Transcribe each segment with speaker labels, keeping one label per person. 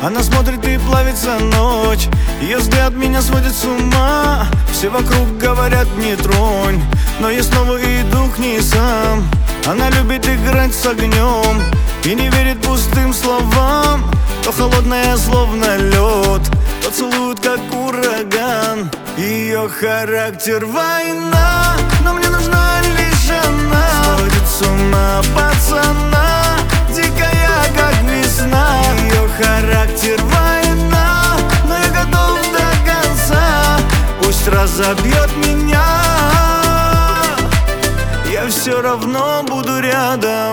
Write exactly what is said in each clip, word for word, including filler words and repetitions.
Speaker 1: Она смотрит и плавится ночь, ее взгляд меня сводит с ума. Все вокруг говорят не тронь, но я снова иду к ней сам. Она любит играть с огнем и не верит пустым словам. То холодная, словно лед, то целует, как ураган. Ее характер война, но мне нужна лишь она. Сводит с ума пацана, дикая, как весна. Ее характер война, но я готов до конца. Пусть разобьет меня, я все равно буду рядом.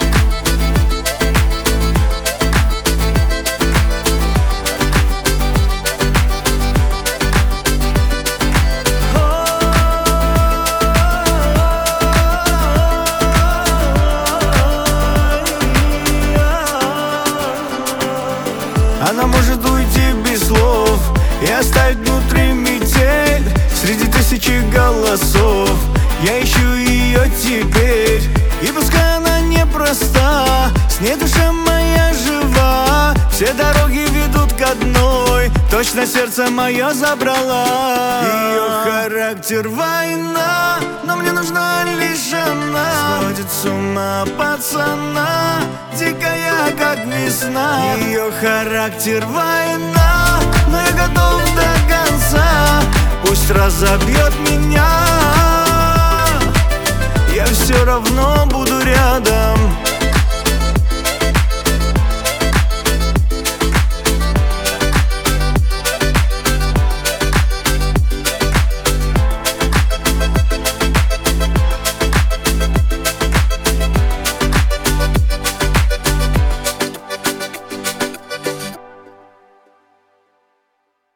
Speaker 1: Она может уйти без слов и оставить внутри метель. Среди тысячи голосов я ищу ее теперь. И пускай она непроста, с ней душа моя жива. Все дороги ведут к одной, точно сердце мое забрала. Ее характер война, но мне нужна лишь она. Сводит с ума пацана, дикая, как весна. Ее характер война, но я готов до конца. Пусть разобьет меня, я все равно буду рядом.